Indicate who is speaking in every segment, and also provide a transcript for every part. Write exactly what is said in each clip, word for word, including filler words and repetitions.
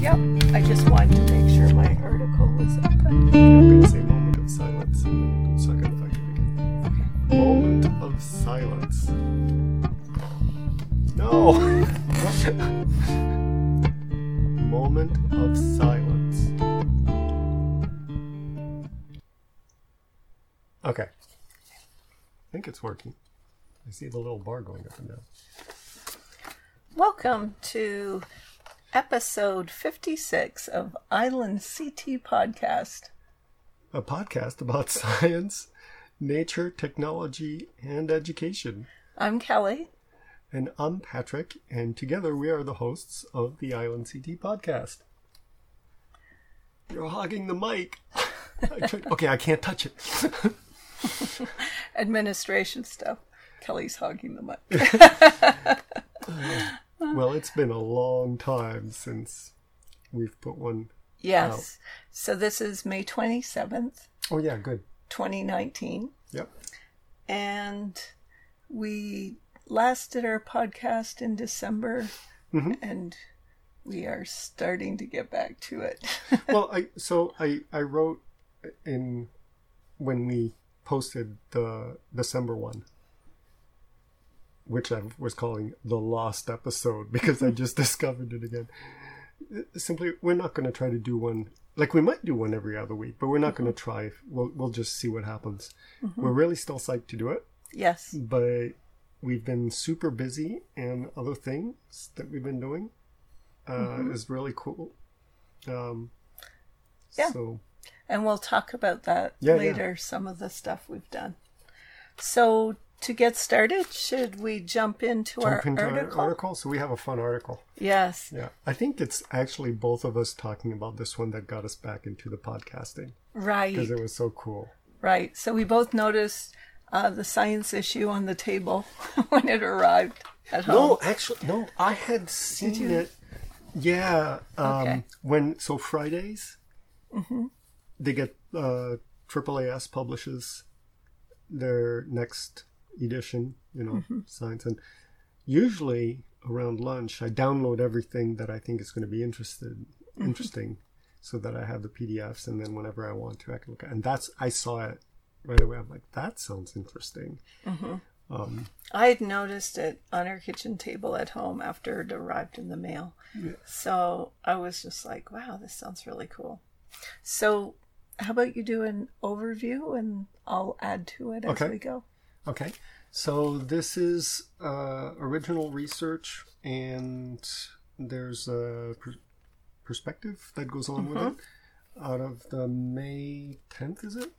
Speaker 1: Yep, I just wanted to make sure my article was up.
Speaker 2: I'm going to say moment of silence. Second effective again.
Speaker 1: Okay.
Speaker 2: Moment of silence. No! Moment of silence. Okay. I think it's working. I see the little bar going up and down.
Speaker 1: Welcome to episode fifty-six of Island C T Podcast.
Speaker 2: A podcast about science, nature, technology, and education.
Speaker 1: I'm Kelly.
Speaker 2: And I'm Patrick, and together we are the hosts of the Island C T Podcast. You're hogging the mic. I tried, okay, I can't touch it.
Speaker 1: Administration stuff. Kelly's hogging the mic.
Speaker 2: uh, well, it's been a long time since we've put one
Speaker 1: Yes.
Speaker 2: out.
Speaker 1: So this is May twenty-seventh.
Speaker 2: Oh, yeah, good.
Speaker 1: twenty nineteen.
Speaker 2: Yep.
Speaker 1: And we last did our podcast in December,
Speaker 2: mm-hmm.
Speaker 1: and we are starting to get back to it.
Speaker 2: well, I so I, I wrote in when we posted the December one, which I was calling the lost episode because I just discovered it again. Simply, we're not going to try to do one, like we might do one every other week, but we're not mm-hmm. going to try. We'll, we'll just see what happens. Mm-hmm. We're really still psyched to do it.
Speaker 1: Yes.
Speaker 2: But we've been super busy, and other things that we've been doing uh, mm-hmm. is really cool. Um,
Speaker 1: yeah.
Speaker 2: So,
Speaker 1: and we'll talk about that
Speaker 2: yeah,
Speaker 1: later,
Speaker 2: yeah.
Speaker 1: some of the stuff we've done. So, to get started, should we jump into,
Speaker 2: jump
Speaker 1: our,
Speaker 2: into
Speaker 1: article?
Speaker 2: our article? So we have a fun article.
Speaker 1: Yes.
Speaker 2: Yeah. I think it's actually both of us talking about this one that got us back into the podcasting.
Speaker 1: Right.
Speaker 2: Because it was so cool.
Speaker 1: Right. So we both noticed uh, the science issue on the table when it arrived at home.
Speaker 2: No, actually, no. I had seen it. Yeah. Um,
Speaker 1: okay.
Speaker 2: When, so Fridays,
Speaker 1: mm-hmm.
Speaker 2: they get, uh, triple A S publishes their next edition, you know, mm-hmm. science. And usually around lunch, I download everything that I think is going to be interested, mm-hmm. interesting so that I have the P D Fs. And then whenever I want to, I can look at it. And that's, I saw it right away. I'm like, that sounds interesting.
Speaker 1: Mm-hmm.
Speaker 2: Um,
Speaker 1: I had noticed it on our kitchen table at home after it arrived in the mail.
Speaker 2: Yeah.
Speaker 1: So I was just like, wow, this sounds really cool. So how about you do an overview and I'll add to it as
Speaker 2: okay.
Speaker 1: we go.
Speaker 2: Okay. So this is uh, original research, and there's a per- perspective that goes on mm-hmm. with it out of the May tenth, is it?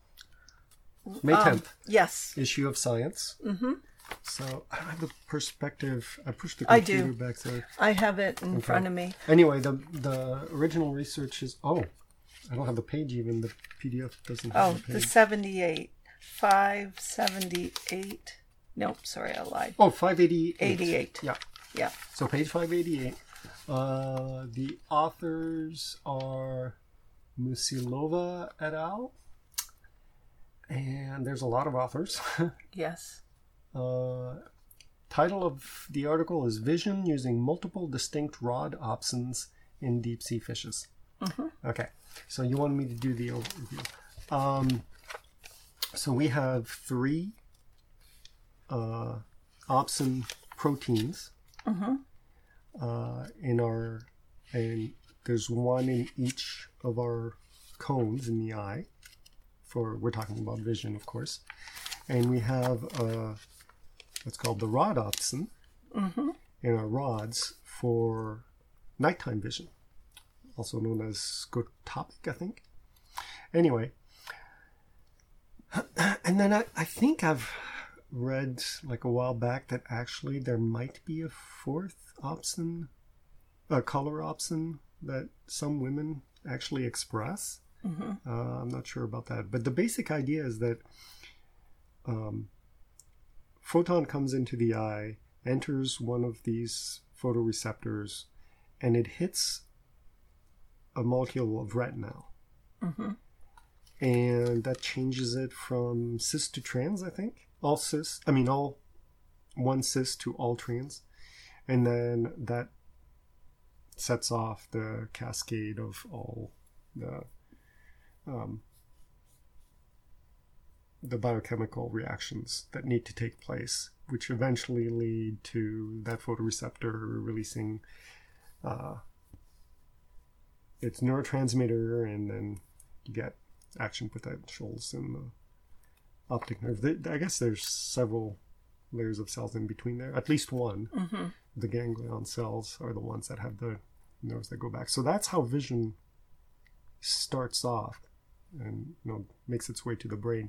Speaker 2: May tenth. Um,
Speaker 1: yes.
Speaker 2: Issue of Science.
Speaker 1: Mm-hmm.
Speaker 2: So I don't have the perspective. I pushed the computer
Speaker 1: I do.
Speaker 2: back there.
Speaker 1: I have it in okay. front of me.
Speaker 2: Anyway, the the original research is... Oh, I don't have the page even. The P D F doesn't have
Speaker 1: oh,
Speaker 2: the page.
Speaker 1: the seventy-eight. five seventy-eight. Nope, sorry, I lied.
Speaker 2: Oh, five eighty-eight.
Speaker 1: eighty-eight.
Speaker 2: Yeah.
Speaker 1: Yeah.
Speaker 2: So page five eighty-eight. Uh, the authors are Musilova et al. And there's a lot of authors.
Speaker 1: Yes.
Speaker 2: Uh, title of the article is Vision Using Multiple Distinct Rod Opsons in Deep Sea Fishes.
Speaker 1: Mm-hmm.
Speaker 2: Okay. So you wanted me to do the overview. Um, so we have three uh, opsin proteins
Speaker 1: mm-hmm.
Speaker 2: uh, in our, and there's one in each of our cones in the eye. For we're talking about vision, of course, and we have uh, what's called the rod opsin
Speaker 1: mm-hmm.
Speaker 2: in our rods for nighttime vision, also known as scotopic, I think. Anyway, and then I, I think I've read like a while back that actually there might be a fourth opsin, a color opsin that some women actually express.
Speaker 1: Mm-hmm.
Speaker 2: Uh, I'm not sure about that. But the basic idea is that um, photon comes into the eye, enters one of these photoreceptors, and it hits a molecule of retinal.
Speaker 1: Mm-hmm.
Speaker 2: And that changes it from cis to trans, I think. All cis, I mean, all one cis to all trans. And then that sets off the cascade of all the um, the biochemical reactions that need to take place, which eventually lead to that photoreceptor releasing uh, its neurotransmitter, and then you get action potentials in the optic nerve. I guess there's several layers of cells in between there, at least one.
Speaker 1: Mm-hmm.
Speaker 2: The ganglion cells are the ones that have the nerves that go back. So that's how vision starts off and, you know, makes its way to the brain.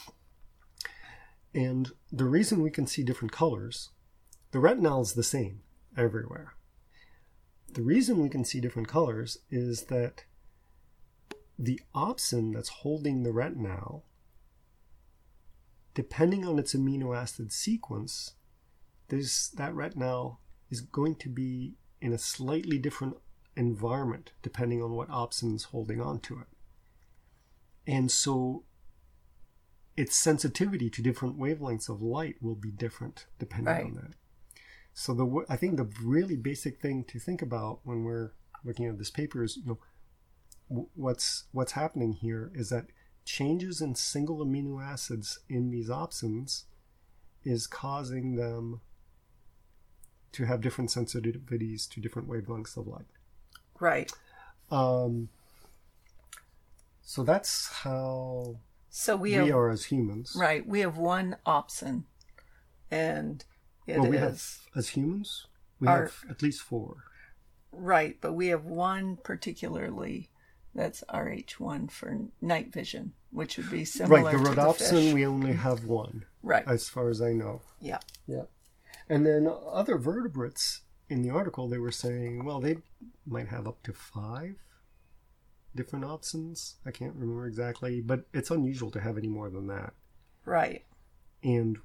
Speaker 2: And the reason we can see different colors, the retinal is the same everywhere. The reason we can see different colors is that the opsin that's holding the retinal, depending on its amino acid sequence, there's, that retinal is going to be in a slightly different environment depending on what opsin is holding on to it. And so its sensitivity to different wavelengths of light will be different depending
Speaker 1: right.
Speaker 2: on that. So the I think the really basic thing to think about when we're looking at this paper is, you know, what's what's happening here is that changes in single amino acids in these opsins is causing them to have different sensitivities to different wavelengths of light.
Speaker 1: Right.
Speaker 2: Um, so that's how
Speaker 1: so we,
Speaker 2: we
Speaker 1: have,
Speaker 2: are as humans.
Speaker 1: Right. We have one opsin, and it
Speaker 2: well, we
Speaker 1: is...
Speaker 2: have, as humans, we
Speaker 1: our,
Speaker 2: have at least four.
Speaker 1: Right, but we have one particularly that's R H one for night vision, which would be similar
Speaker 2: right, the
Speaker 1: to the
Speaker 2: rhodopsin,
Speaker 1: fish.
Speaker 2: we only have one.
Speaker 1: Right.
Speaker 2: As far as I know.
Speaker 1: Yeah.
Speaker 2: Yeah. And then other vertebrates, in the article, they were saying, well, they might have up to five different opsins. I can't remember exactly, but it's unusual to have any more than that.
Speaker 1: Right.
Speaker 2: And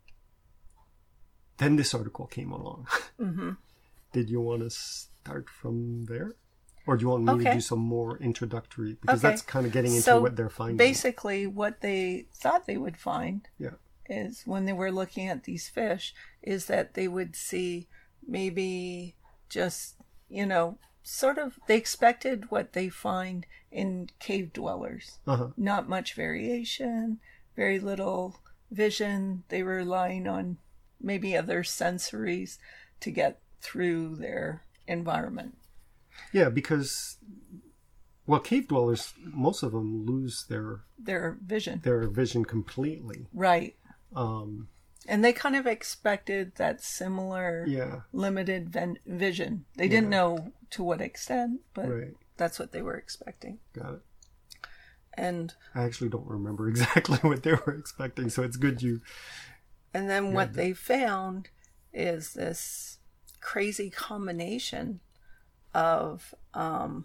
Speaker 2: then this article came along.
Speaker 1: Mm-hmm.
Speaker 2: Did you want to start from there? Or do you want me
Speaker 1: okay.
Speaker 2: to do some more introductory? Because
Speaker 1: okay.
Speaker 2: that's kind of getting into
Speaker 1: so
Speaker 2: what they're finding.
Speaker 1: Basically, what they thought they would find
Speaker 2: yeah.
Speaker 1: is when they were looking at these fish is that they would see maybe just, you know, sort of, they expected what they find in cave dwellers.
Speaker 2: Uh-huh.
Speaker 1: Not much variation, very little vision. They were relying on maybe other sensories to get through their environment.
Speaker 2: Yeah, because, well, cave dwellers, most of them lose their
Speaker 1: their vision.
Speaker 2: Their vision completely.
Speaker 1: Right.
Speaker 2: Um,
Speaker 1: and they kind of expected that similar
Speaker 2: yeah.
Speaker 1: limited ven- vision. They didn't
Speaker 2: yeah.
Speaker 1: know to what extent, but
Speaker 2: right.
Speaker 1: that's what they were expecting.
Speaker 2: Got it.
Speaker 1: And
Speaker 2: I actually don't remember exactly what they were expecting, so it's good you...
Speaker 1: And then what they found is this crazy combination of um,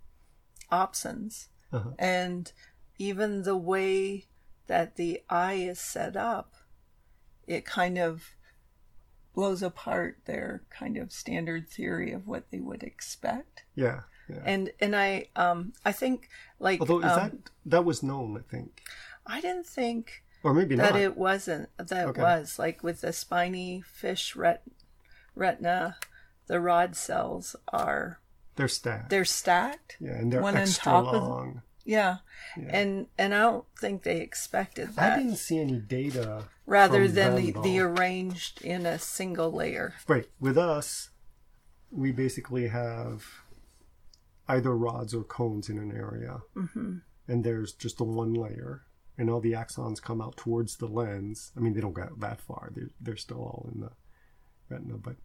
Speaker 1: opsins.
Speaker 2: Uh-huh.
Speaker 1: And even the way that the eye is set up, it kind of blows apart their kind of standard theory of what they would expect.
Speaker 2: Yeah. yeah.
Speaker 1: And and I um I think like
Speaker 2: although is
Speaker 1: um,
Speaker 2: that that was known, I think.
Speaker 1: I didn't think
Speaker 2: or maybe
Speaker 1: that
Speaker 2: not.
Speaker 1: it wasn't that
Speaker 2: okay.
Speaker 1: was like with the spiny fish ret- retina, the rod cells are
Speaker 2: they're stacked.
Speaker 1: They're stacked.
Speaker 2: Yeah, and they're
Speaker 1: one
Speaker 2: extra
Speaker 1: on top
Speaker 2: long.
Speaker 1: Of, yeah.
Speaker 2: yeah,
Speaker 1: and and I don't think they expected that.
Speaker 2: I didn't see any data.
Speaker 1: Rather
Speaker 2: from
Speaker 1: than
Speaker 2: them,
Speaker 1: the,
Speaker 2: though.
Speaker 1: the arranged in a single layer.
Speaker 2: Right. With us, we basically have either rods or cones in an area,
Speaker 1: mm-hmm.
Speaker 2: and there's just the one layer, and all the axons come out towards the lens. I mean, they don't go that far; they're they're still all in the retina, but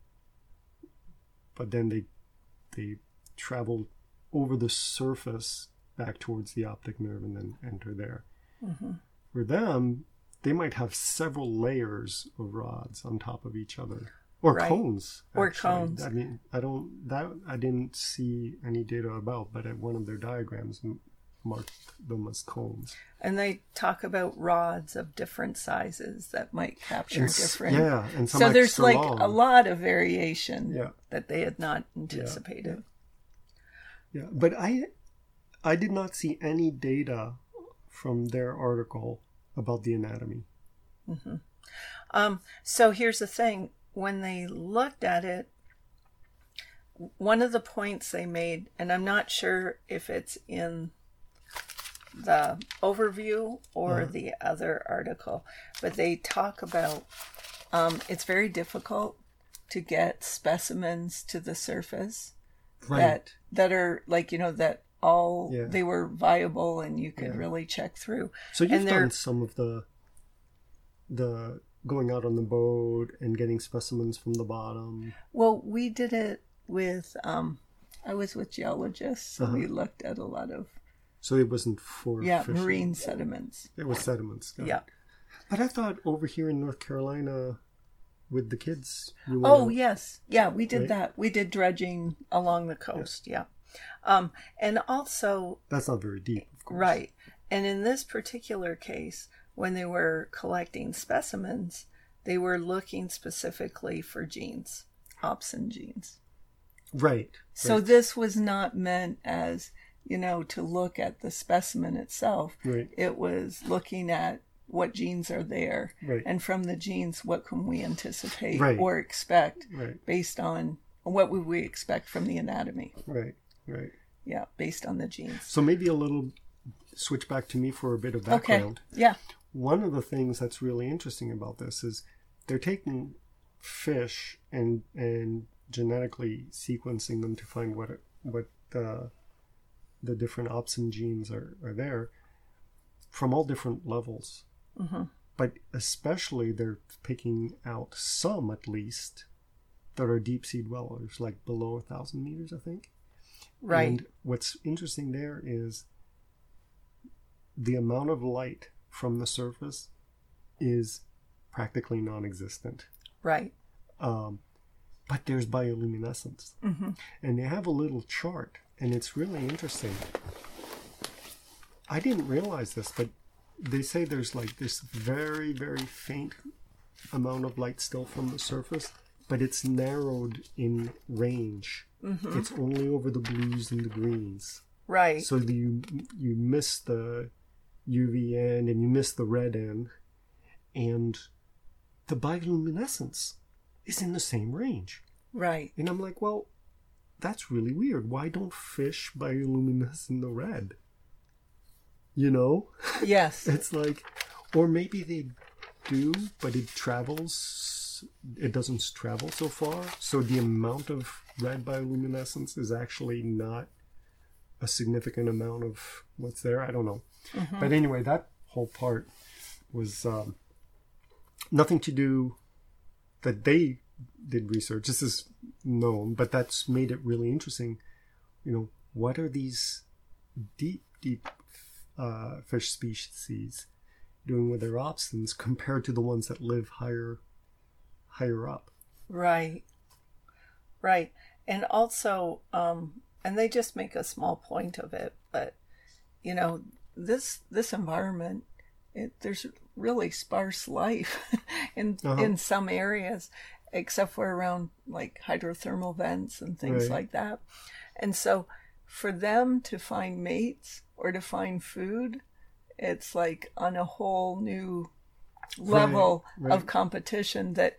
Speaker 2: but then they they travel over the surface back towards the optic nerve and then enter there.
Speaker 1: Mm-hmm.
Speaker 2: For them, they might have several layers of rods on top of each other, or
Speaker 1: right.
Speaker 2: cones.
Speaker 1: Or
Speaker 2: actually.
Speaker 1: cones.
Speaker 2: I mean, I don't that I didn't see any data about, but at one of their diagrams m- marked them as cones.
Speaker 1: And they talk about rods of different sizes that might capture
Speaker 2: And,
Speaker 1: different.
Speaker 2: Yeah, and some
Speaker 1: so there's
Speaker 2: extra
Speaker 1: like
Speaker 2: long.
Speaker 1: a lot of variation
Speaker 2: yeah.
Speaker 1: that they had not anticipated.
Speaker 2: Yeah. yeah, but I I did not see any data from their article about the anatomy.
Speaker 1: Mm-hmm. Um, so here's the thing. When they looked at it, one of the points they made, and I'm not sure if it's in the overview or uh-huh. the other article, but they talk about um, it's very difficult to get specimens to the surface right. that that are like, you know, that all yeah. they were viable and you could yeah. really check through.
Speaker 2: So you've done some of the the going out on the boat and getting specimens from the bottom.
Speaker 1: Well, we did it with um, I was with geologists, so uh-huh. we looked at a lot of.
Speaker 2: So it wasn't for
Speaker 1: yeah
Speaker 2: fishing.
Speaker 1: Marine sediments.
Speaker 2: It was sediments.
Speaker 1: Yeah. It.
Speaker 2: But I thought over here in North Carolina, with the kids.
Speaker 1: You oh out, yes, yeah, we did right? that. We did dredging along the coast. Yeah, yeah. Um, and also
Speaker 2: that's not very deep, of course.
Speaker 1: Right. And in this particular case, when they were collecting specimens, they were looking specifically for genes, opsin genes.
Speaker 2: Right.
Speaker 1: So
Speaker 2: right.
Speaker 1: this was not meant as, you know, to look at the specimen itself.
Speaker 2: Right.
Speaker 1: It was looking at what genes are there.
Speaker 2: Right.
Speaker 1: And from the genes, what can we anticipate
Speaker 2: right.
Speaker 1: or expect
Speaker 2: right.
Speaker 1: based on what would we expect from the anatomy.
Speaker 2: Right, right.
Speaker 1: Yeah, based on the genes.
Speaker 2: So maybe a little switch back to me for a bit of background.
Speaker 1: Okay, yeah.
Speaker 2: One of the things that's really interesting about this is they're taking fish and and genetically sequencing them to find what what the the different opsin genes are, are there from all different levels.
Speaker 1: Mm-hmm.
Speaker 2: But especially they're picking out some, at least, that are deep sea dwellers, like below a thousand meters, I think.
Speaker 1: Right.
Speaker 2: And what's interesting there is the amount of light from the surface is practically non-existent.
Speaker 1: Right.
Speaker 2: Um, but there's bioluminescence.
Speaker 1: Mm-hmm.
Speaker 2: And they have a little chart, and it's really interesting. I didn't realize this, but they say there's like this very, very faint amount of light still from the surface, but it's narrowed in range.
Speaker 1: Mm-hmm.
Speaker 2: It's only over the blues and the greens.
Speaker 1: Right.
Speaker 2: So the, you you miss the U V end and you miss the red end, and the bioluminescence is in the same range.
Speaker 1: Right.
Speaker 2: And I'm like, well, that's really weird. Why don't fish bioluminesce in the red? You know?
Speaker 1: Yes.
Speaker 2: It's like, or maybe they do, but it travels, it doesn't travel so far. So the amount of red bioluminescence is actually not a significant amount of what's there. I don't know.
Speaker 1: Mm-hmm.
Speaker 2: But anyway, that whole part was um, nothing to do that they did research. This is known, but that's made it really interesting. You know, what are these deep, deep uh, fish species doing with their opsins compared to the ones that live higher, higher up?
Speaker 1: Right, right, and also, um, and they just make a small point of it, but you know, this this environment, it, there's really sparse life in uh-huh. in some areas, except for around like hydrothermal vents and things right. like that. And so for them to find mates or to find food, it's like on a whole new level right, right. of competition that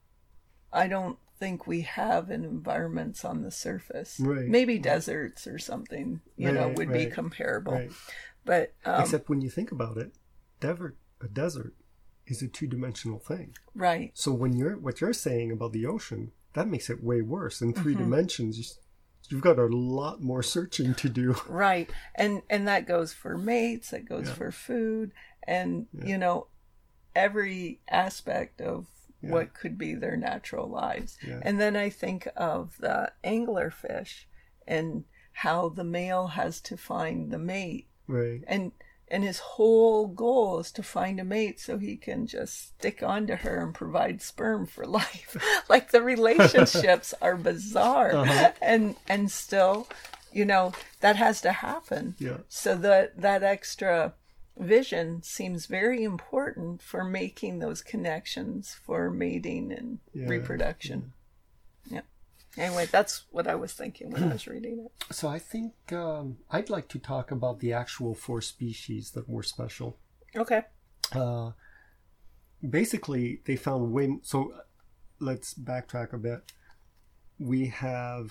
Speaker 1: I don't think we have in environments on the surface.
Speaker 2: Right.
Speaker 1: Maybe right. deserts or something, you
Speaker 2: right,
Speaker 1: know, would
Speaker 2: right,
Speaker 1: be comparable.
Speaker 2: Right.
Speaker 1: But um,
Speaker 2: except when you think about it, desert, a desert is a two-dimensional thing.
Speaker 1: Right.
Speaker 2: So when you're what you're saying about the ocean, that makes it way worse. In three mm-hmm. dimensions, you've got a lot more searching to do.
Speaker 1: Right. And and that goes for mates, that goes yeah. for food, and yeah. you know, every aspect of yeah. what could be their natural lives.
Speaker 2: Yeah.
Speaker 1: And then I think of the anglerfish and how the male has to find the mate.
Speaker 2: Right.
Speaker 1: And and his whole goal is to find a mate so he can just stick onto her and provide sperm for life. Like the relationships are bizarre.
Speaker 2: Uh-huh.
Speaker 1: And and still, you know, that has to happen.
Speaker 2: Yeah.
Speaker 1: So that that extra vision seems very important for making those connections for mating and yeah. reproduction. Yeah. yeah. Anyway, that's what I was thinking when I was reading it.
Speaker 2: So I think um, I'd like to talk about the actual four species that were special.
Speaker 1: Okay.
Speaker 2: Uh, basically, they found way... So let's backtrack a bit. We have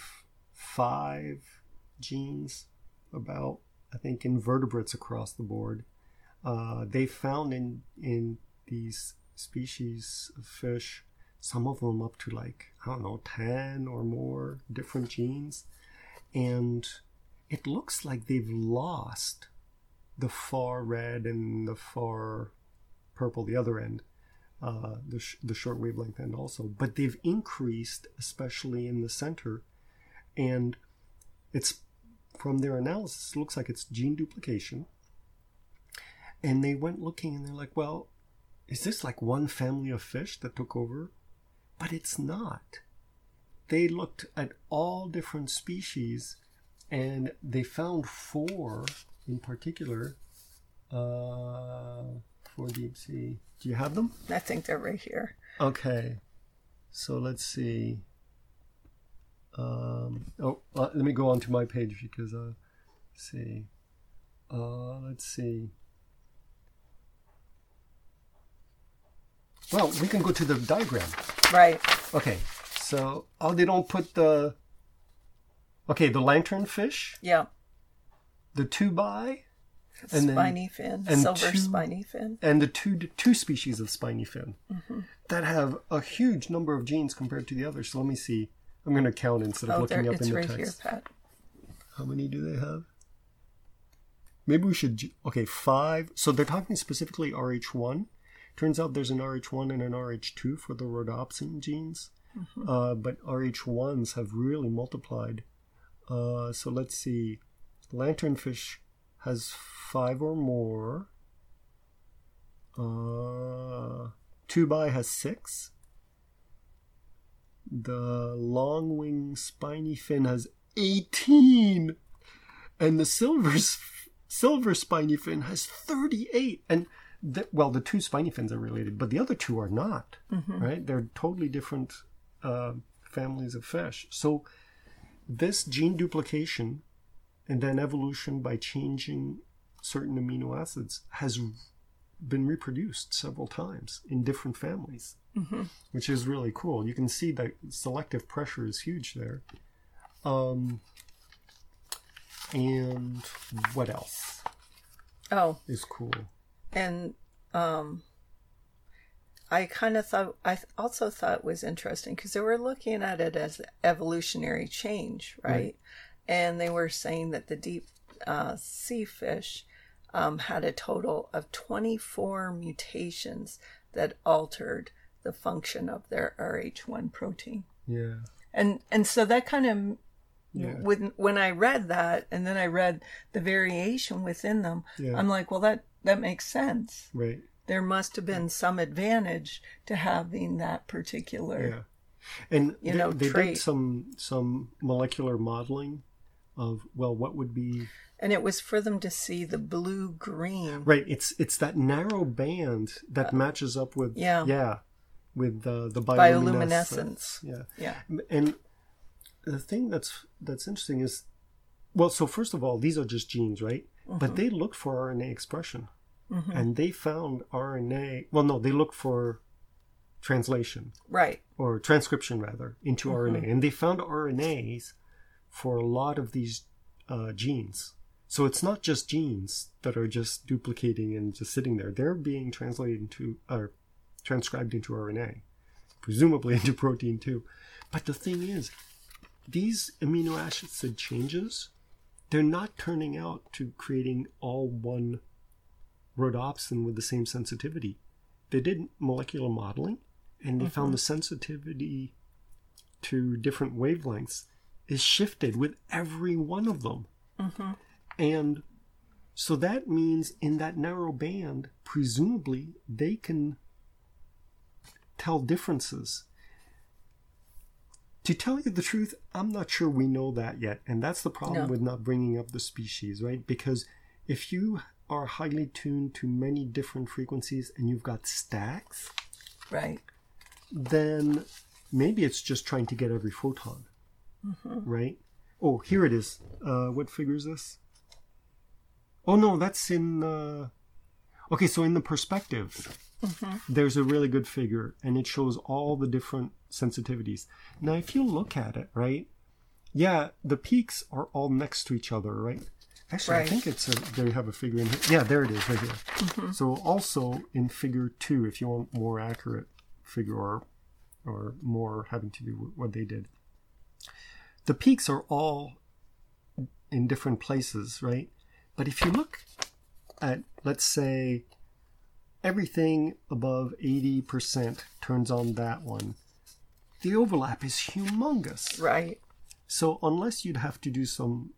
Speaker 2: five genes about, I think, invertebrates across the board. Uh, they found in in these species of fish, some of them up to like, I don't know, ten or more different genes. And it looks like they've lost the far red and the far purple, the other end, uh, the, sh- the short wavelength end also. But they've increased, especially in the center. And it's, from their analysis, it looks like it's gene duplication. And they went looking and they're like, well, is this like one family of fish that took over? But it's not. They looked at all different species and they found four in particular uh, for deep sea. Do you have them?
Speaker 1: I think they're right here.
Speaker 2: Okay. So let's see. Um, oh, uh, let me go on to my page because, uh, let's see. Uh, let's see. Well, we can go to the diagram.
Speaker 1: Right.
Speaker 2: Okay. So, oh, they don't put the... Okay, the lanternfish.
Speaker 1: Yeah.
Speaker 2: The tubi.
Speaker 1: And spiny then, fin. And silver two, spiny fin.
Speaker 2: And the two two species of spiny fin. Mm-hmm. That have a huge number of genes compared to the others. So let me see. I'm going to count instead of
Speaker 1: oh,
Speaker 2: looking up
Speaker 1: it's
Speaker 2: in the
Speaker 1: right
Speaker 2: text.
Speaker 1: Here, Pat.
Speaker 2: How many do they have? Maybe we should... Okay, five. So they're talking specifically R H one. Turns out there's an R H one and an R H two for the rhodopsin genes. Mm-hmm. Uh, but R H ones have really multiplied. Uh, so let's see. Lanternfish has five or more. Uh, tubi has six. The long-wing spiny fin has eighteen. And the silver, silver spiny fin has thirty-eight. And the, well, the two spiny fins are related, but the other two are not, mm-hmm. right? They're totally different uh, families of fish. So this gene duplication and then evolution by changing certain amino acids has been reproduced several times in different families, mm-hmm. which is really cool. You can see that selective pressure is huge there. Um, and what else?
Speaker 1: Oh,
Speaker 2: is cool.
Speaker 1: And um, I kind of thought, I also thought it was interesting because they were looking at it as evolutionary change, right? right. And they were saying that the deep uh, sea fish um, had a total of twenty-four mutations that altered the function of their R H one protein.
Speaker 2: Yeah.
Speaker 1: And and so that kind of,
Speaker 2: yeah.
Speaker 1: when, when I read that and then I read the variation within them,
Speaker 2: yeah.
Speaker 1: I'm like, well, that, that makes sense.
Speaker 2: Right.
Speaker 1: There must have been some advantage to having that particular,
Speaker 2: yeah. And
Speaker 1: you
Speaker 2: they,
Speaker 1: know,
Speaker 2: they
Speaker 1: trait.
Speaker 2: did some some molecular modeling of, well, what would be...
Speaker 1: And it was for them to see the blue-green.
Speaker 2: Right. It's it's that narrow band that uh, matches up with...
Speaker 1: Yeah.
Speaker 2: Yeah. With uh, the bioluminescence.
Speaker 1: bioluminescence.
Speaker 2: Yeah.
Speaker 1: Yeah.
Speaker 2: And the thing that's that's interesting is, well, so first of all, these are just genes, right? Mm-hmm. But they looked for R N A expression. Mm-hmm. And they found R N A... Well, no, they looked for translation.
Speaker 1: Right.
Speaker 2: Or transcription, rather, into mm-hmm. R N A. And they found R N As for a lot of these uh, genes. So it's not just genes that are just duplicating and just sitting there. They're being translated into, or transcribed into R N A, presumably into protein too. But the thing is, these amino acid changes, they're not turning out to creating all one rhodopsin with the same sensitivity. They did molecular modeling, and they mm-hmm. found the sensitivity to different wavelengths is shifted with every one of them. Mm-hmm. And so that means in that narrow band, presumably they can tell differences. To tell you the truth, I'm not sure we know that yet. And that's the problem
Speaker 1: no.
Speaker 2: with not bringing up the species, right? Because if you are highly tuned to many different frequencies and you've got stacks,
Speaker 1: right,
Speaker 2: then maybe it's just trying to get every photon. Mm-hmm. Right? Oh, here it is. Uh, what figure is this? Oh, no, that's in... Uh... Okay, so in the perspectives, mm-hmm. there's a really good figure, and it shows all the different sensitivities. Now, if you look at it, right, Yeah, the peaks are all next to each other, right? Actually,
Speaker 1: Right.
Speaker 2: I think it's a, they have a figure in here. Yeah, there it is, right here. Mm-hmm. So also in figure two, if you want more accurate figure or, or more having to do with what they did, the peaks are all in different places, right? But if you look at, let's say, everything above eighty percent turns on that one, the overlap is humongous.
Speaker 1: Right.
Speaker 2: So unless you'd have to do some...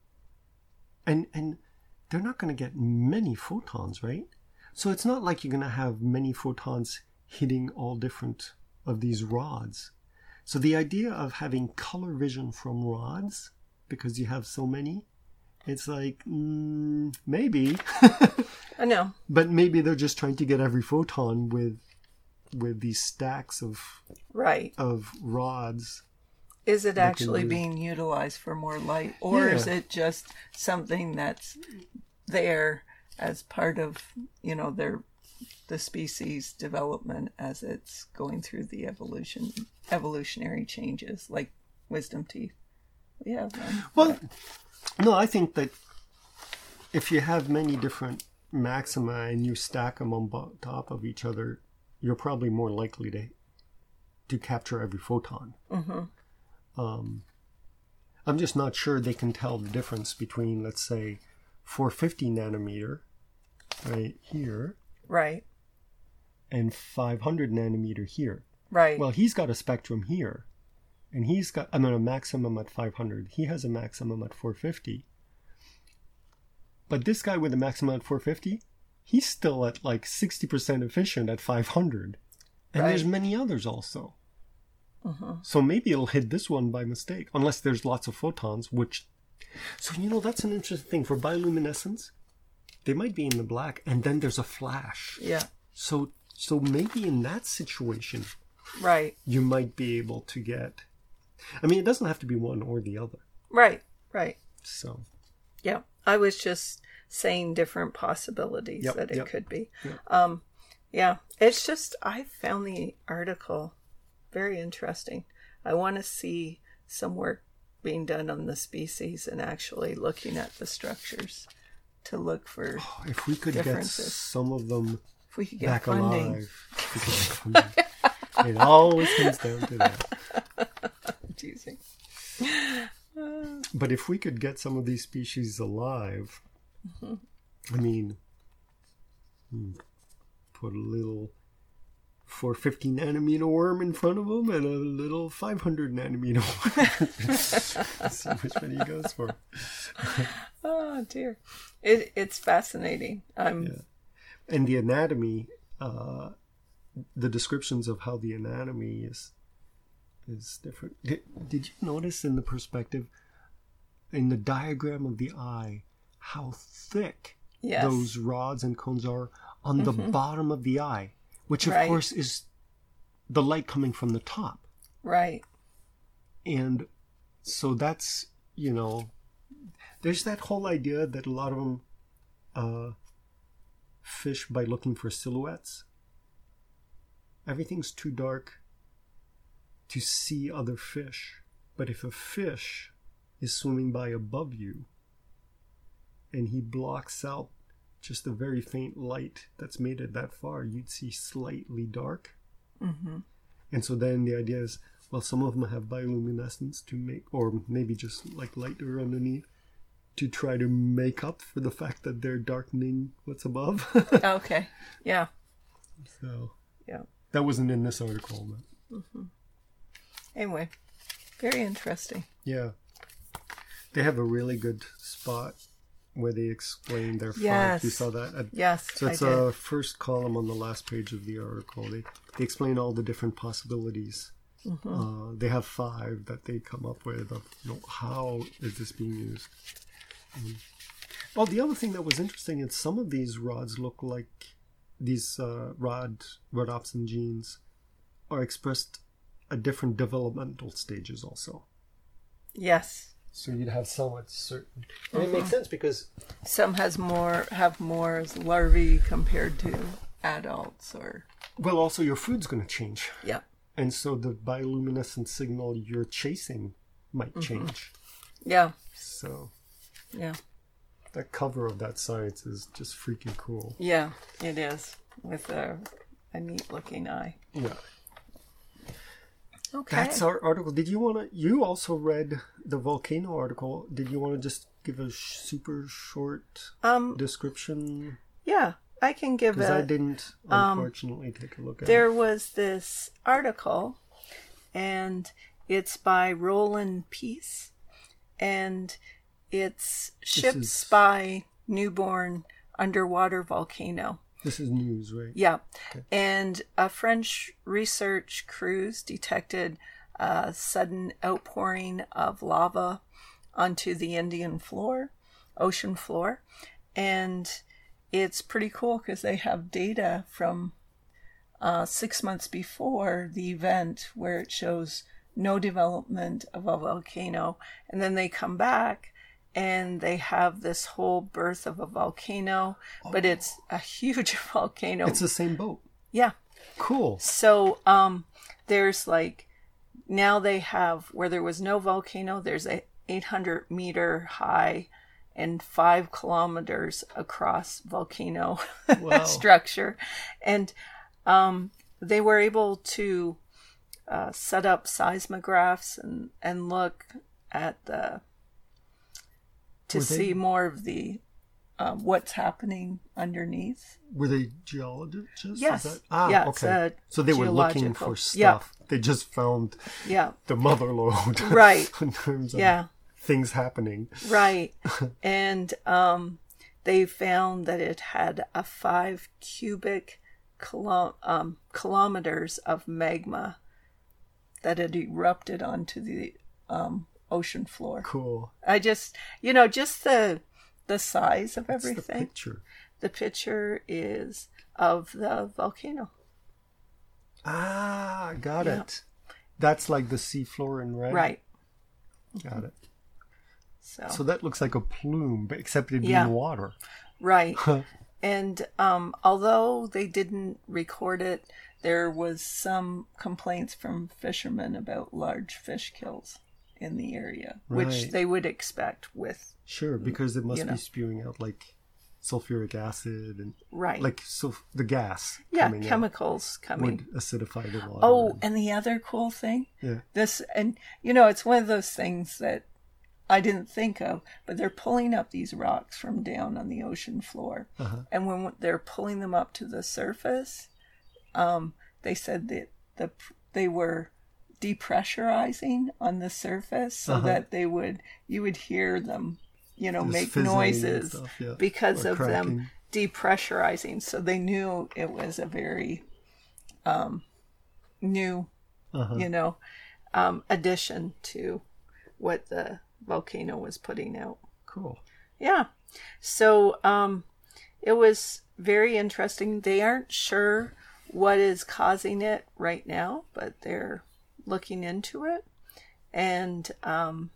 Speaker 2: And and they're not going to get many photons, right? So it's not like you're going to have many photons hitting all different of these rods. So the idea of having color vision from rods, because you have so many, it's like, mm, maybe.
Speaker 1: I know.
Speaker 2: But maybe they're just trying to get every photon with with these stacks of
Speaker 1: Right.
Speaker 2: of rods.
Speaker 1: Is it actually
Speaker 2: do-
Speaker 1: being utilized for more light, or
Speaker 2: Yeah.
Speaker 1: is it just something that's there as part of, you know, their the species development as it's going through the evolution evolutionary changes, like wisdom teeth? We have them.
Speaker 2: Well, no, I think that if you have many different maxima and you stack them on bo- top of each other, you're probably more likely to to capture every photon.
Speaker 1: Mm-hmm.
Speaker 2: Um, I'm just not sure they can tell the difference between, let's say, four fifty nanometer right here
Speaker 1: Right.
Speaker 2: and five hundred nanometer here.
Speaker 1: Right.
Speaker 2: Well, he's got a spectrum here, and he's got, I mean, a maximum at five hundred. He has a maximum at four fifty. But this guy with a maximum at four fifty, he's still at like sixty percent efficient at five hundred. And
Speaker 1: Right.
Speaker 2: there's many others also.
Speaker 1: Mm-hmm.
Speaker 2: So maybe it'll hit this one by mistake, unless there's lots of photons, which... So, you know, that's an interesting thing. For bioluminescence, they might be in the black, and then there's a flash.
Speaker 1: Yeah.
Speaker 2: So, so maybe in that situation,
Speaker 1: Right.
Speaker 2: you might be able to get... I mean, it doesn't have to be one or the other.
Speaker 1: Right. Right.
Speaker 2: So,
Speaker 1: Yeah. I was just saying different possibilities
Speaker 2: Yep,
Speaker 1: that it
Speaker 2: yep,
Speaker 1: could be.
Speaker 2: yep.
Speaker 1: Um, yeah. It's just, I found the article very interesting. I want to see some work being done on the species and actually looking at the structures to look for
Speaker 2: if we could get
Speaker 1: differences.
Speaker 2: some of them
Speaker 1: if we could get
Speaker 2: back
Speaker 1: funding.
Speaker 2: alive, if we could get funding. It always comes down to that.
Speaker 1: Teasing.
Speaker 2: But if we could get some of these species alive,
Speaker 1: Mm-hmm.
Speaker 2: I mean, hmm, put a little four fifty nanometer worm in front of them and a little five hundred nanometer worm. See which one he goes for.
Speaker 1: Oh dear, it it's fascinating. I'm
Speaker 2: Yeah. And the anatomy, uh, the descriptions of how the anatomy is is different. Did, did you notice in the perspective, in the diagram of the eye, how thick
Speaker 1: Yes.
Speaker 2: those rods and cones are on the bottom of the eye, which of
Speaker 1: Right.
Speaker 2: course is the light coming from the top.
Speaker 1: right.
Speaker 2: And so that's, you know, there's that whole idea that a lot of them uh, fish by looking for silhouettes. Everything's too dark to see other fish. But if a fish is swimming by above you and he blocks out just a very faint light that's made it that far, you'd see slightly dark.
Speaker 1: Mm-hmm.
Speaker 2: And so then the idea is, well, some of them have bioluminescence to make, or maybe just like lighter underneath, to try to make up for the fact that they're darkening what's above.
Speaker 1: Okay. Yeah.
Speaker 2: So
Speaker 1: Yeah.
Speaker 2: that wasn't in this article, but
Speaker 1: Anyway, very interesting.
Speaker 2: yeah. They have a really good spot where they explain their
Speaker 1: Yes.
Speaker 2: five. You saw that? At-
Speaker 1: Yes,
Speaker 2: So it's
Speaker 1: I did.
Speaker 2: a first column on the last page of the article. They they explain all the different possibilities.
Speaker 1: Mm-hmm.
Speaker 2: Uh, they have five that they come up with of, you know, how is this being used. Um, well, the other thing that was interesting is some of these rods look like these uh, rod rhodopsin genes are expressed at different developmental stages also.
Speaker 1: Yes.
Speaker 2: So you'd have some at certain, and it makes sense because
Speaker 1: Some has more have more as larvae compared to adults, or
Speaker 2: well, also your food's going to change.
Speaker 1: yeah.
Speaker 2: And so the bioluminescent signal you're chasing might
Speaker 1: Mm-hmm.
Speaker 2: change.
Speaker 1: Yeah.
Speaker 2: So
Speaker 1: Yeah.
Speaker 2: the cover of that Science is just freaking cool.
Speaker 1: Yeah, it is. With a, a neat looking eye.
Speaker 2: Yeah.
Speaker 1: Okay.
Speaker 2: That's our article. Did you want to, you also read the volcano article. Did you want to just give a sh- super short
Speaker 1: um,
Speaker 2: description?
Speaker 1: yeah, I can give
Speaker 2: Because
Speaker 1: it.
Speaker 2: I didn't, unfortunately, take a look at
Speaker 1: There
Speaker 2: it.
Speaker 1: was this article, and it's by Roland Peace, and it's Ships
Speaker 2: is-
Speaker 1: Spy Newborn Underwater Volcano.
Speaker 2: This is news, right?
Speaker 1: Yeah. And a French research cruise detected a sudden outpouring of lava onto the Indian floor, ocean floor. And it's pretty cool because they have data from uh, six months before the event where it shows no development of a volcano. And then they come back and they have this whole birth of a volcano, but it's a huge volcano.
Speaker 2: It's the same boat.
Speaker 1: Yeah.
Speaker 2: Cool.
Speaker 1: So um, there's like, now they have, where there was no volcano, there's a eight hundred meter high and five kilometers across volcano
Speaker 2: Wow.
Speaker 1: structure. And um, they were able to uh, set up seismographs and, and look at the, to
Speaker 2: Were they-
Speaker 1: see more of the, um, what's happening underneath.
Speaker 2: Were they geologists? Is
Speaker 1: Yes.
Speaker 2: that- Ah,
Speaker 1: Yeah, it's
Speaker 2: okay.
Speaker 1: a
Speaker 2: So they were looking
Speaker 1: geological-
Speaker 2: for
Speaker 1: yeah.
Speaker 2: stuff. They just found
Speaker 1: Yeah.
Speaker 2: the mother lode.
Speaker 1: Right.
Speaker 2: in terms of
Speaker 1: Yeah.
Speaker 2: things happening.
Speaker 1: Right. And um, they found that it had a five cubic kilo- um, kilometers of magma that had erupted onto the um, ocean floor.
Speaker 2: Cool.
Speaker 1: I just, you know, just the the size of
Speaker 2: That's the
Speaker 1: everything.
Speaker 2: picture.
Speaker 1: The picture is of the volcano.
Speaker 2: Ah, got
Speaker 1: Yeah.
Speaker 2: it. That's like the seafloor in red.
Speaker 1: Right.
Speaker 2: Got it.
Speaker 1: So,
Speaker 2: So that looks like a plume, but except it'd be
Speaker 1: Yeah.
Speaker 2: in water.
Speaker 1: right. And um, although they didn't record it, there was some complaints from fishermen about large fish kills in the area, which
Speaker 2: Right.
Speaker 1: they would expect with,
Speaker 2: Sure, because it must
Speaker 1: You know.
Speaker 2: be spewing out like sulfuric acid and
Speaker 1: right.
Speaker 2: like so the gas
Speaker 1: yeah,
Speaker 2: coming out
Speaker 1: chemicals coming.
Speaker 2: would acidify the water.
Speaker 1: Oh,
Speaker 2: and-
Speaker 1: and the other cool thing,
Speaker 2: yeah.
Speaker 1: this, and you know, it's one of those things that I didn't think of, but they're pulling up these rocks from down on the ocean floor.
Speaker 2: Uh-huh.
Speaker 1: And when they're pulling them up to the surface, um, they said that the they were depressurizing on the surface so
Speaker 2: Uh-huh.
Speaker 1: that they would, you would hear them, you know,
Speaker 2: Just
Speaker 1: make
Speaker 2: fizzling and
Speaker 1: noises
Speaker 2: stuff, yeah.
Speaker 1: because
Speaker 2: Or
Speaker 1: of them
Speaker 2: cracking.
Speaker 1: depressurizing. So they knew it was a very um, new,
Speaker 2: Uh-huh.
Speaker 1: you know, um, addition to what the volcano was putting out.
Speaker 2: Cool.
Speaker 1: Yeah. So um, it was very interesting. They aren't sure what is causing it right now, but they're looking into it. And, um,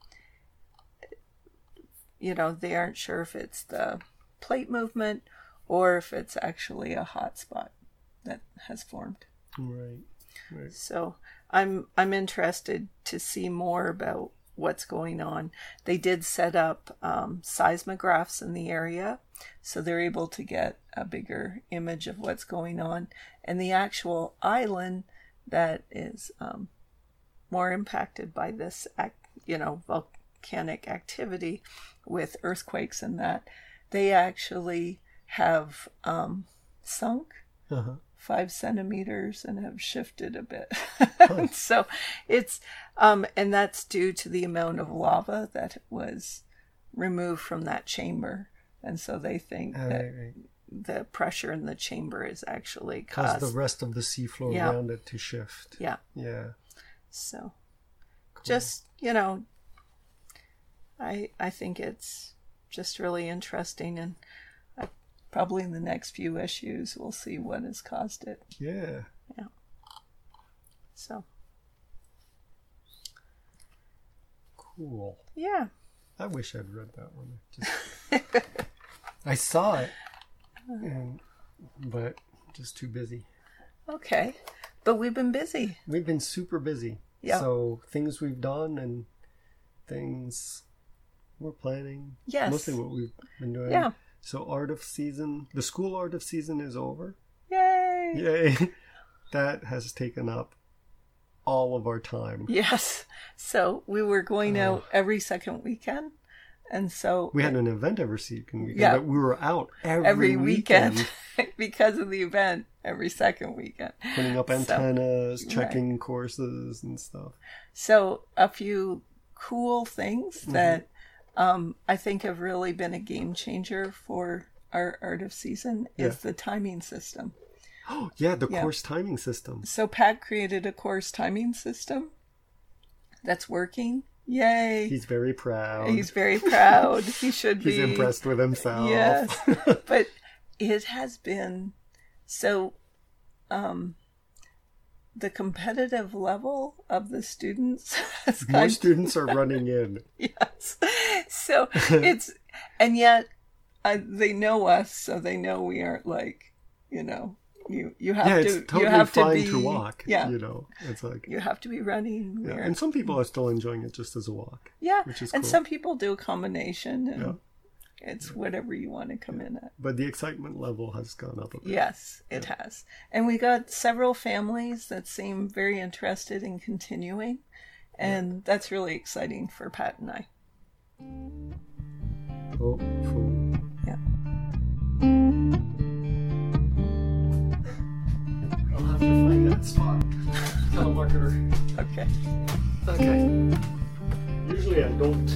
Speaker 1: you know, they aren't sure if it's the plate movement or if it's actually a hot spot that has formed.
Speaker 2: Right. Right.
Speaker 1: So I'm I'm interested to see more about what's going on. They did set up um, seismographs in the area, so they're able to get a bigger image of what's going on. And the actual island that is um, more impacted by this, ac- you know, volcanic activity with earthquakes and that, they actually have um, sunk
Speaker 2: Uh-huh.
Speaker 1: five centimeters and have shifted a bit. So it's, um, and that's due to the amount of lava that was removed from that chamber. And so they think
Speaker 2: Right,
Speaker 1: that
Speaker 2: right.
Speaker 1: the pressure in the chamber is actually
Speaker 2: Cause
Speaker 1: caused.
Speaker 2: the rest of the seafloor
Speaker 1: Yeah.
Speaker 2: around it to shift.
Speaker 1: Yeah.
Speaker 2: Yeah.
Speaker 1: So just, you know, I, I think it's just really interesting, and I, probably in the next few issues we'll see what has caused it.
Speaker 2: Yeah.
Speaker 1: So
Speaker 2: Cool.
Speaker 1: yeah.
Speaker 2: I wish I'd read that one. Just, I saw it, and, but just too busy.
Speaker 1: Okay. But we've been busy.
Speaker 2: We've been super busy.
Speaker 1: Yeah.
Speaker 2: So things we've done and things we're planning.
Speaker 1: Yes.
Speaker 2: Mostly what we've been doing.
Speaker 1: Yeah.
Speaker 2: So art of season, the school art of season is over.
Speaker 1: Yay!
Speaker 2: Yay! That has taken up all of our time.
Speaker 1: Yes. So we were going
Speaker 2: Oh.
Speaker 1: out every second weekend. And so
Speaker 2: We had an event every second weekend,
Speaker 1: Yeah.
Speaker 2: but we were out every,
Speaker 1: every
Speaker 2: weekend.
Speaker 1: weekend because of the event every second weekend.
Speaker 2: Putting up
Speaker 1: So-
Speaker 2: antennas,
Speaker 1: right.
Speaker 2: checking courses and stuff.
Speaker 1: So a few cool things
Speaker 2: Mm-hmm.
Speaker 1: that um, I think have really been a game changer for our art of season is
Speaker 2: Yeah.
Speaker 1: the timing system.
Speaker 2: Oh, yeah, the
Speaker 1: Yeah.
Speaker 2: course timing system.
Speaker 1: So Pat created a course timing system that's working. Yay!
Speaker 2: He's very proud.
Speaker 1: He's very proud. He should
Speaker 2: He's
Speaker 1: be.
Speaker 2: impressed with himself.
Speaker 1: Yes. But it has been so um the competitive level of the students has
Speaker 2: More
Speaker 1: kind
Speaker 2: students are running in.
Speaker 1: yes. So it's and yet uh, they know us, so they know we aren't like, you know, you you have
Speaker 2: Yeah,
Speaker 1: to
Speaker 2: it's totally
Speaker 1: you have
Speaker 2: fine
Speaker 1: to be
Speaker 2: to walk.
Speaker 1: Yeah.
Speaker 2: You know, it's like,
Speaker 1: You have to be running.
Speaker 2: yeah.
Speaker 1: We're-
Speaker 2: And some people are still enjoying it just as a walk.
Speaker 1: yeah.
Speaker 2: which is
Speaker 1: and
Speaker 2: cool.
Speaker 1: some people do a combination and
Speaker 2: Yeah.
Speaker 1: it's whatever you want to come in at.
Speaker 2: But the excitement level has gone up a bit.
Speaker 1: Yes, it has. And we got several families that seem very interested in continuing. And that's really exciting for Pat and I.
Speaker 2: Oh, cool.
Speaker 1: Yeah.
Speaker 2: I'll have to find that spot. Telemarketer.
Speaker 1: Okay.
Speaker 2: Okay. Usually I don't.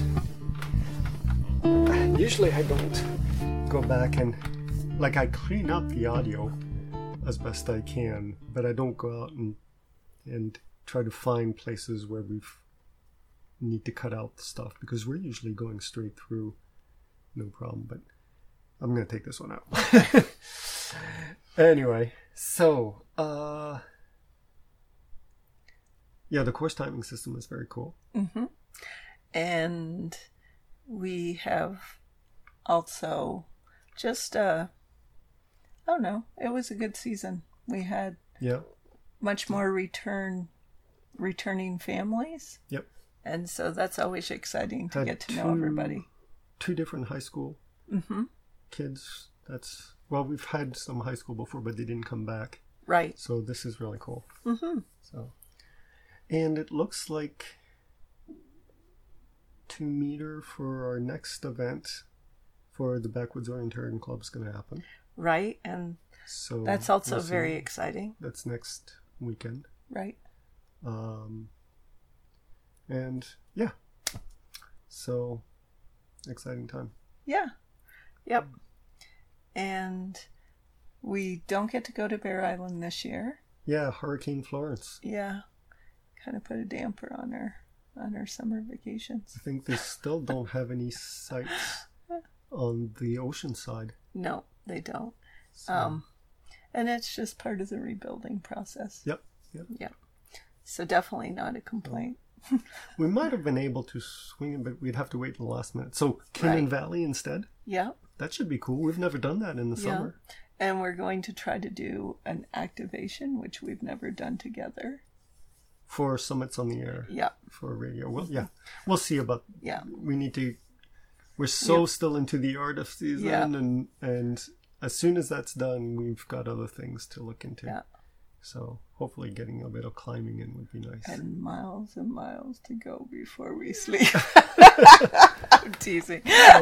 Speaker 2: Usually I don't go back and like I clean up the audio as best I can, but I don't go out and and try to find places where we need to cut out the stuff because we're usually going straight through, no problem. But I'm gonna take this one out. Anyway, so uh, yeah, the course timing system is very cool.
Speaker 1: Mm-hmm. And we have also just, uh, I don't know, it was a good season. We had
Speaker 2: Yeah.
Speaker 1: much more return, returning families.
Speaker 2: Yep.
Speaker 1: And so that's always exciting to
Speaker 2: Had
Speaker 1: get to know
Speaker 2: two-
Speaker 1: everybody.
Speaker 2: Two different high school
Speaker 1: Mm-hmm.
Speaker 2: kids. That's well, we've had some high school before, but they didn't come back.
Speaker 1: Right.
Speaker 2: So this is really cool.
Speaker 1: Mm-hmm.
Speaker 2: So, and it looks like to meter for our next event for the Backwoods Orienteering Club is going to happen.
Speaker 1: Right. And
Speaker 2: So
Speaker 1: that's also
Speaker 2: we'll see.
Speaker 1: very exciting.
Speaker 2: That's next weekend.
Speaker 1: Right.
Speaker 2: Um, and yeah, so exciting time.
Speaker 1: Yeah. Yep. And we don't get to go to Bear Island this year.
Speaker 2: Yeah, Hurricane Florence.
Speaker 1: Yeah. Kind of put a damper on our on our summer vacations.
Speaker 2: I think they still don't have any sites on the ocean side.
Speaker 1: No, they don't.
Speaker 2: So,
Speaker 1: Um and it's just part of the rebuilding process.
Speaker 2: yep, yep.
Speaker 1: Yeah. So definitely not a complaint.
Speaker 2: We might have been able to swing it, but we'd have to wait till the last minute. So Kinnan
Speaker 1: Right.
Speaker 2: Valley instead?
Speaker 1: Yeah.
Speaker 2: That should be cool. We've never done that in the
Speaker 1: Yeah.
Speaker 2: summer.
Speaker 1: And we're going to try to do an activation, which we've never done together.
Speaker 2: For Summits on the Air.
Speaker 1: Yeah.
Speaker 2: For radio. Well, yeah. We'll see about...
Speaker 1: Yeah.
Speaker 2: We need to... We're so
Speaker 1: Yeah.
Speaker 2: still into the art of season.
Speaker 1: Yeah.
Speaker 2: And, and as soon as that's done, we've got other things to look into.
Speaker 1: Yeah.
Speaker 2: So hopefully getting a bit of climbing in would be nice.
Speaker 1: And miles and miles to go before we sleep. I'm teasing.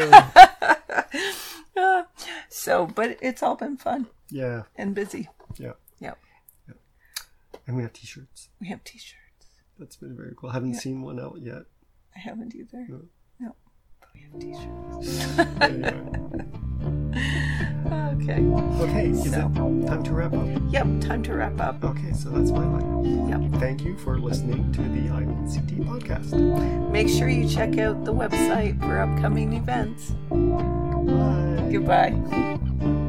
Speaker 1: So, but it's all been fun
Speaker 2: Yeah.
Speaker 1: and busy.
Speaker 2: Yeah.
Speaker 1: Yep.
Speaker 2: And we have t-shirts.
Speaker 1: We have t-shirts.
Speaker 2: That's been very cool. I haven't
Speaker 1: Yeah.
Speaker 2: seen one out yet.
Speaker 1: I haven't either.
Speaker 2: No.
Speaker 1: No. But we have t-shirts.
Speaker 2: Anyway.
Speaker 1: Okay.
Speaker 2: Okay, is
Speaker 1: So-
Speaker 2: it time to wrap up?
Speaker 1: Yep. Time to wrap up.
Speaker 2: Okay, so that's my line.
Speaker 1: Yep.
Speaker 2: Thank you for listening to the I N C T podcast.
Speaker 1: Make sure you check out the website for upcoming events.
Speaker 2: Bye.
Speaker 1: Goodbye.